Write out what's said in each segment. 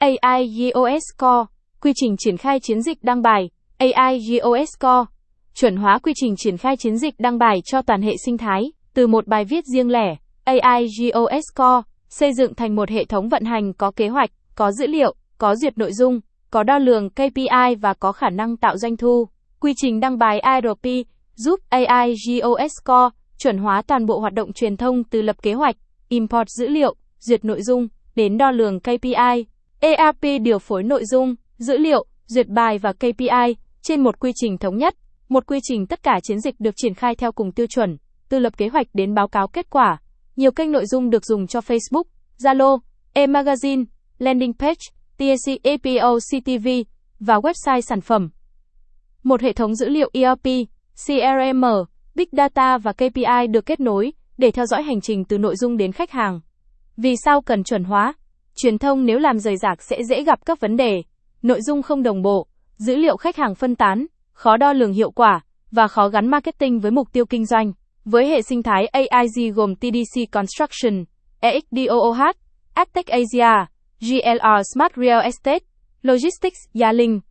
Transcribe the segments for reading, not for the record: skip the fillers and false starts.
AIGOS Core, quy trình triển khai chiến dịch đăng bài, AIGOS Core, chuẩn hóa quy trình triển khai chiến dịch đăng bài cho toàn hệ sinh thái, từ một bài viết riêng lẻ, AIGOS Core, xây dựng thành một hệ thống vận hành có kế hoạch, có dữ liệu, có duyệt nội dung, có đo lường KPI và có khả năng tạo doanh thu. Quy trình đăng bài ARP, giúp AIGOS Core, chuẩn hóa toàn bộ hoạt động truyền thông từ lập kế hoạch, import dữ liệu, duyệt nội dung, đến đo lường KPI. ERP điều phối nội dung, dữ liệu, duyệt bài và KPI, trên một quy trình thống nhất. Một quy trình tất cả chiến dịch được triển khai theo cùng tiêu chuẩn, từ lập kế hoạch đến báo cáo kết quả. Nhiều kênh nội dung được dùng cho Facebook, Zalo, e-magazine, landing page, TAC, APO, CTV và website sản phẩm. Một hệ thống dữ liệu ERP, CRM, Big Data và KPI được kết nối để theo dõi hành trình từ nội dung đến khách hàng. Vì sao cần chuẩn hóa? Truyền thông nếu làm rời rạc sẽ dễ gặp các vấn đề. Nội dung không đồng bộ, dữ liệu khách hàng phân tán, khó đo lường hiệu quả và khó gắn marketing với mục tiêu kinh doanh. Với hệ sinh thái AIG gồm TDC Construction, EXDOOH, Adtech Asia, GLR Smart Real Estate, Logistics Yalink,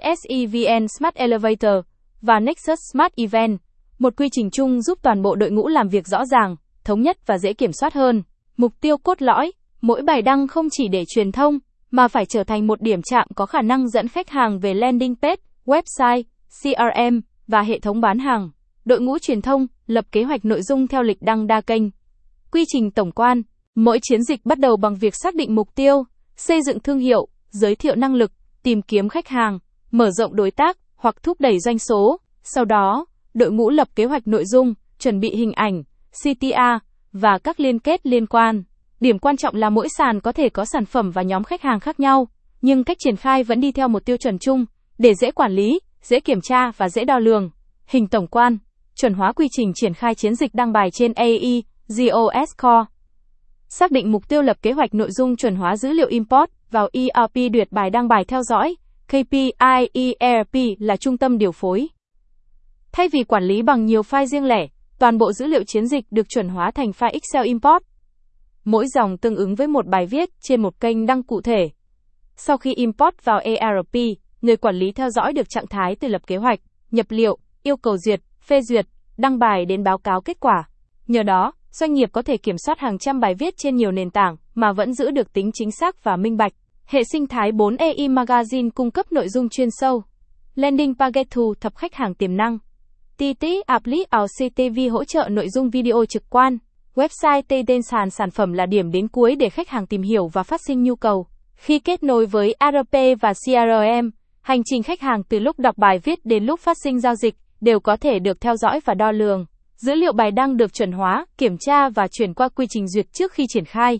HSEVN Smart Elevator và Nexus Smart Event, một quy trình chung giúp toàn bộ đội ngũ làm việc rõ ràng, thống nhất và dễ kiểm soát hơn. Mục tiêu cốt lõi, mỗi bài đăng không chỉ để truyền thông, mà phải trở thành một điểm chạm có khả năng dẫn khách hàng về landing page, website, CRM và hệ thống bán hàng. Đội ngũ truyền thông, lập kế hoạch nội dung theo lịch đăng đa kênh. Quy trình tổng quan, mỗi chiến dịch bắt đầu bằng việc xác định mục tiêu, xây dựng thương hiệu, giới thiệu năng lực, tìm kiếm khách hàng, mở rộng đối tác hoặc thúc đẩy doanh số. Sau đó, đội ngũ lập kế hoạch nội dung, chuẩn bị hình ảnh, CTA và các liên kết liên quan. Điểm quan trọng là mỗi sàn có thể có sản phẩm và nhóm khách hàng khác nhau, nhưng cách triển khai vẫn đi theo một tiêu chuẩn chung, để dễ quản lý, dễ kiểm tra và dễ đo lường. Hình tổng quan, chuẩn hóa quy trình triển khai chiến dịch đăng bài trên AIGOS Core. Xác định mục tiêu, lập kế hoạch nội dung, chuẩn hóa dữ liệu import vào ERP, duyệt bài đăng bài, theo dõi KPI. ERP là trung tâm điều phối. Thay vì quản lý bằng nhiều file riêng lẻ, toàn bộ dữ liệu chiến dịch được chuẩn hóa thành file Excel import. Mỗi dòng tương ứng với một bài viết trên một kênh đăng cụ thể. Sau khi import vào ERP, người quản lý theo dõi được trạng thái từ lập kế hoạch, nhập liệu, yêu cầu duyệt, phê duyệt, đăng bài đến báo cáo kết quả. Nhờ đó, doanh nghiệp có thể kiểm soát hàng trăm bài viết trên nhiều nền tảng mà vẫn giữ được tính chính xác và minh bạch. Hệ sinh thái 4AI Magazine cung cấp nội dung chuyên sâu. Landing page thu thập khách hàng tiềm năng. TT Apply CTV hỗ trợ nội dung video trực quan. Website tên sàn sản phẩm là điểm đến cuối để khách hàng tìm hiểu và phát sinh nhu cầu. Khi kết nối với ERP và CRM, hành trình khách hàng từ lúc đọc bài viết đến lúc phát sinh giao dịch đều có thể được theo dõi và đo lường. Dữ liệu bài đăng được chuẩn hóa, kiểm tra và chuyển qua quy trình duyệt trước khi triển khai.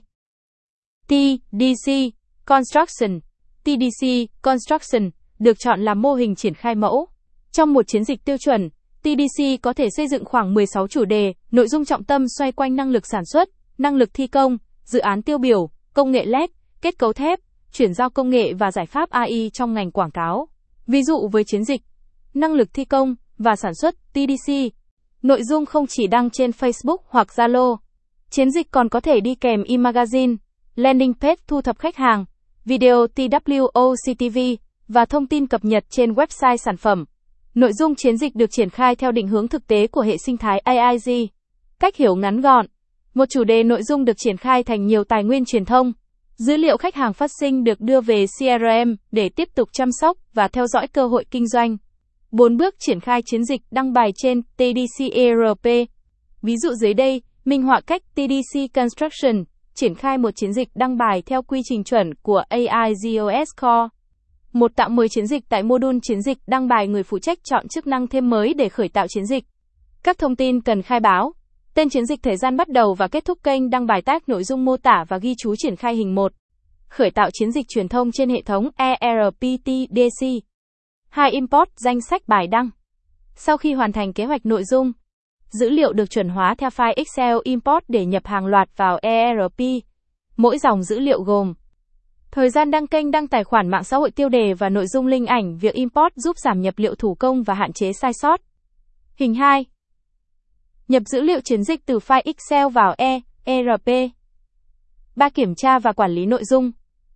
TDC Construction. TDC Construction được chọn làm mô hình triển khai mẫu. Trong một chiến dịch tiêu chuẩn, TDC có thể xây dựng khoảng 16 chủ đề, nội dung trọng tâm xoay quanh năng lực sản xuất, năng lực thi công, dự án tiêu biểu, công nghệ LED, kết cấu thép, chuyển giao công nghệ và giải pháp AI trong ngành quảng cáo. Ví dụ với chiến dịch năng lực thi công và sản xuất TDC, nội dung không chỉ đăng trên Facebook hoặc Zalo. Chiến dịch còn có thể đi kèm e-magazine, landing page thu thập khách hàng, video TWOCTV và thông tin cập nhật trên website sản phẩm. Nội dung chiến dịch được triển khai theo định hướng thực tế của hệ sinh thái AIG. Cách hiểu ngắn gọn. Một chủ đề nội dung được triển khai thành nhiều tài nguyên truyền thông. Dữ liệu khách hàng phát sinh được đưa về CRM để tiếp tục chăm sóc và theo dõi cơ hội kinh doanh. 4 bước triển khai chiến dịch đăng bài trên TDC ERP. Ví dụ dưới đây, minh họa cách TDC Construction triển khai một chiến dịch đăng bài theo quy trình chuẩn của AIGOS Core. 1. Tạo mới chiến dịch tại module chiến dịch đăng bài. Người phụ trách chọn chức năng thêm mới để khởi tạo chiến dịch. Các thông tin cần khai báo: tên chiến dịch, thời gian bắt đầu và kết thúc, kênh đăng bài, tag nội dung mô tả và ghi chú triển khai hình 1. Khởi tạo chiến dịch truyền thông trên hệ thống ERP TDC. 2. Import danh sách bài đăng. Sau khi hoàn thành kế hoạch nội dung, dữ liệu được chuẩn hóa theo file Excel import để nhập hàng loạt vào ERP. Mỗi dòng dữ liệu gồm thời gian đăng kênh, đăng tài khoản mạng xã hội, tiêu đề và nội dung link ảnh. Việc import giúp giảm nhập liệu thủ công và hạn chế sai sót. Hình 2. Nhập dữ liệu chiến dịch từ file Excel vào ERP. 3. Kiểm tra và quản lý nội dung.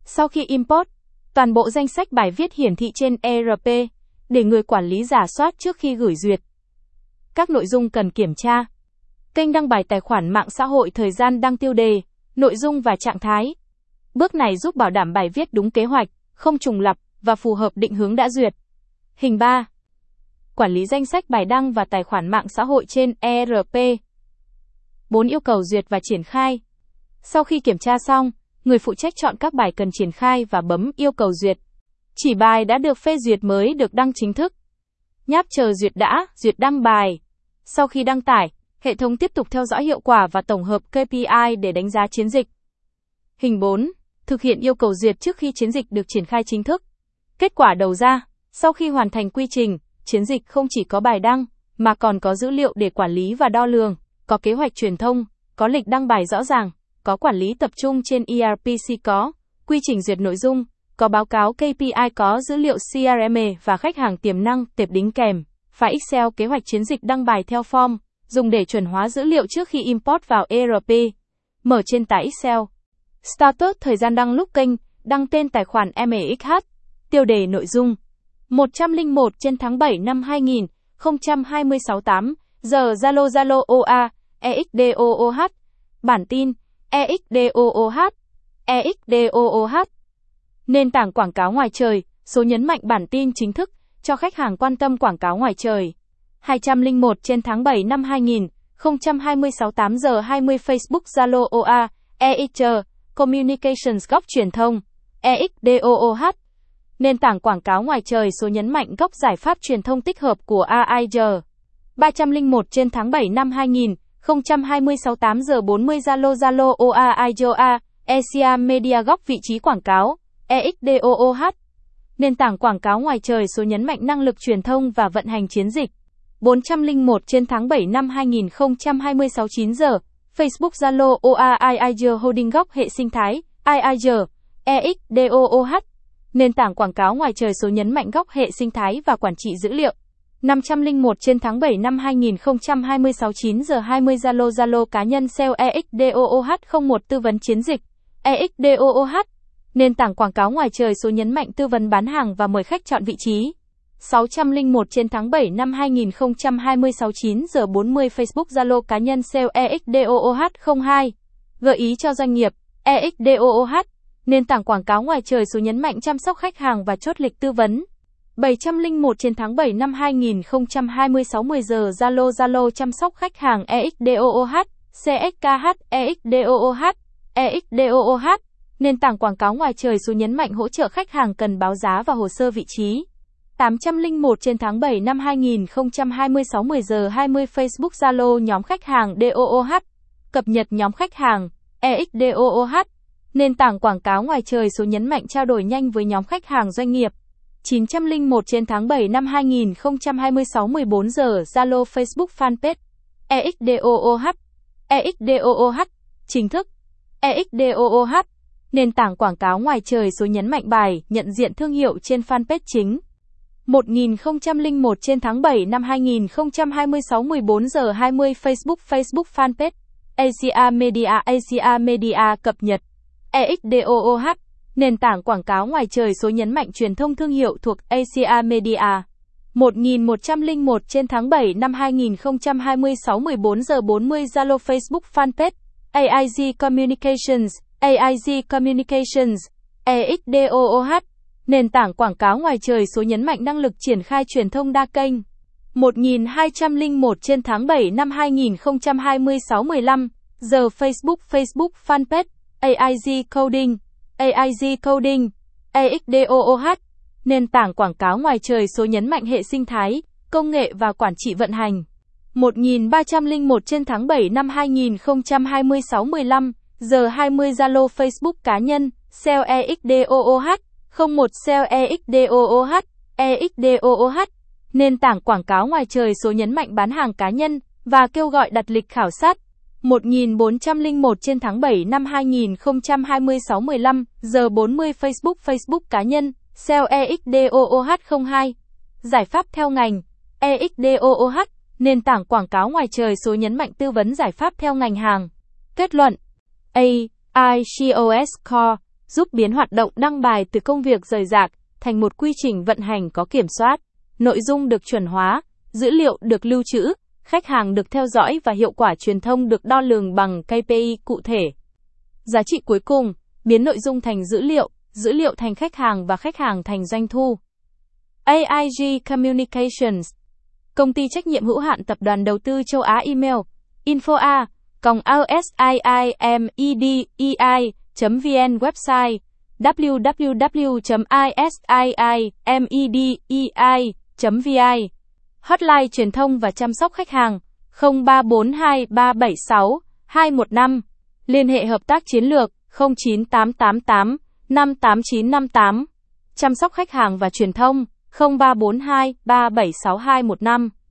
Sau khi import, toàn bộ danh sách bài viết hiển thị trên ERP, để người quản lý rà soát trước khi gửi duyệt. Các nội dung cần kiểm tra. Kênh đăng bài tài khoản mạng xã hội, thời gian đăng, tiêu đề, nội dung và trạng thái. Bước này giúp bảo đảm bài viết đúng kế hoạch, không trùng lặp và phù hợp định hướng đã duyệt. Hình 3. Quản lý danh sách bài đăng và tài khoản mạng xã hội trên ERP. 4. Yêu cầu duyệt và triển khai. Sau khi kiểm tra xong, người phụ trách chọn các bài cần triển khai và bấm yêu cầu duyệt. Chỉ bài đã được phê duyệt mới được đăng chính thức. Nháp chờ duyệt đã, duyệt đăng bài. Sau khi đăng tải, hệ thống tiếp tục theo dõi hiệu quả và tổng hợp KPI để đánh giá chiến dịch. Hình 4. Thực hiện yêu cầu duyệt trước khi chiến dịch được triển khai chính thức. Kết quả đầu ra, sau khi hoàn thành quy trình, chiến dịch không chỉ có bài đăng, mà còn có dữ liệu để quản lý và đo lường, có kế hoạch truyền thông, có lịch đăng bài rõ ràng, có quản lý tập trung trên ERP, có quy trình duyệt nội dung, có báo cáo KPI, có dữ liệu CRM và khách hàng tiềm năng, tệp đính kèm, file Excel kế hoạch chiến dịch đăng bài theo form, dùng để chuẩn hóa dữ liệu trước khi import vào ERP. Mở trên tải Excel. Status thời gian đăng lúc kênh, đăng tên tài khoản MXH, tiêu đề nội dung. 101 trên tháng 7 năm 2026 8 giờ Zalo OA, EXDOOH. Bản tin, EXDOOH. Nền tảng quảng cáo ngoài trời, số nhấn mạnh bản tin chính thức, cho khách hàng quan tâm quảng cáo ngoài trời. 201 trên tháng 7 năm 2026 8 giờ 20 Facebook Zalo OA, EXG, Communications góc truyền thông, EXDOOH. Nền tảng quảng cáo ngoài trời, số nhấn mạnh góc giải pháp truyền thông tích hợp của AIG. 301 trên tháng 7 năm 2026 8 giờ 40 Zalo OA IGOA, Asia Media góc vị trí quảng cáo, EXDOOH. Nền tảng quảng cáo ngoài trời, số nhấn mạnh năng lực truyền thông và vận hành chiến dịch. 401 trên tháng 7 năm 2026 9 giờ, Facebook Zalo OA IIG Holding góc hệ sinh thái, IIG, EXDOOH. Nền tảng quảng cáo ngoài trời, số nhấn mạnh góc hệ sinh thái và quản trị dữ liệu. 501 trên tháng 7 năm 2026 9 giờ 20 Zalo cá nhân sale EXDOOH 01 tư vấn chiến dịch, EXDOOH. Nền tảng quảng cáo ngoài trời, số nhấn mạnh tư vấn bán hàng và mời khách chọn vị trí. 601 trên tháng 7 năm 2026 9 giờ 40 Facebook Zalo cá nhân sale EXDOOH 02. Gợi ý cho doanh nghiệp, EXDOOH. Nền tảng quảng cáo ngoài trời, số nhấn mạnh chăm sóc khách hàng và chốt lịch tư vấn. 701 trên tháng 7 năm 2026 10 giờ Zalo chăm sóc khách hàng EXDOOH, CSKH, EXDOOH. Nền tảng quảng cáo ngoài trời, số nhấn mạnh hỗ trợ khách hàng cần báo giá và hồ sơ vị trí. 801 trên tháng 7 năm 2026 10 giờ 20 Facebook Zalo nhóm khách hàng DOOH, cập nhật nhóm khách hàng, EXDOOH. Nền tảng quảng cáo ngoài trời, số nhấn mạnh trao đổi nhanh với nhóm khách hàng doanh nghiệp. 901 trên tháng 7 năm 2026 14 giờ Zalo Facebook Fanpage, EXDOOH, EXDOOH, chính thức, EXDOOH. Nền tảng quảng cáo ngoài trời, số nhấn mạnh bài, nhận diện thương hiệu trên fanpage chính. 1001 trên tháng 7 năm 2026 14 giờ 20 Facebook Fanpage, Asia Media cập nhật, EXDOOH. Nền tảng quảng cáo ngoài trời, số nhấn mạnh truyền thông thương hiệu thuộc Asia Media. 1101 trên tháng 7 năm 2026 14 giờ 40 Zalo Facebook Fanpage, AIG Communications, EXDOOH. Nền tảng quảng cáo ngoài trời, số nhấn mạnh năng lực triển khai truyền thông đa kênh. 1201 trên tháng 7 năm 2026 15 giờ Facebook Fanpage, AIG Coding, EXDOOH. Nền tảng quảng cáo ngoài trời, số nhấn mạnh hệ sinh thái, công nghệ và quản trị vận hành. 1301 trên tháng 7 năm 2026 15 giờ 20 Zalo Facebook cá nhân, sale EXDOOH, 01 sale EXDOOH. Nền tảng quảng cáo ngoài trời, số nhấn mạnh bán hàng cá nhân và kêu gọi đặt lịch khảo sát. 1401 trên tháng 7 năm 2026 15 giờ 40 Facebook cá nhân, sale EXDOOH 02. Giải pháp theo ngành, EXDOOH. Nền tảng quảng cáo ngoài trời, số nhấn mạnh tư vấn giải pháp theo ngành hàng. Kết luận, AIGOS Core, giúp biến hoạt động đăng bài từ công việc rời rạc thành một quy trình vận hành có kiểm soát. Nội dung được chuẩn hóa, dữ liệu được lưu trữ, khách hàng được theo dõi và hiệu quả truyền thông được đo lường bằng KPI cụ thể. Giá trị cuối cùng, biến nội dung thành dữ liệu thành khách hàng và khách hàng thành doanh thu. AIG Communications, công ty trách nhiệm hữu hạn tập đoàn đầu tư châu Á Email, info@isimmedei.vn website www.isimmedei.vi Hotline truyền thông và chăm sóc khách hàng 0342376215 Liên hệ hợp tác chiến lược 09888 58958 Chăm sóc khách hàng và truyền thông 0342376215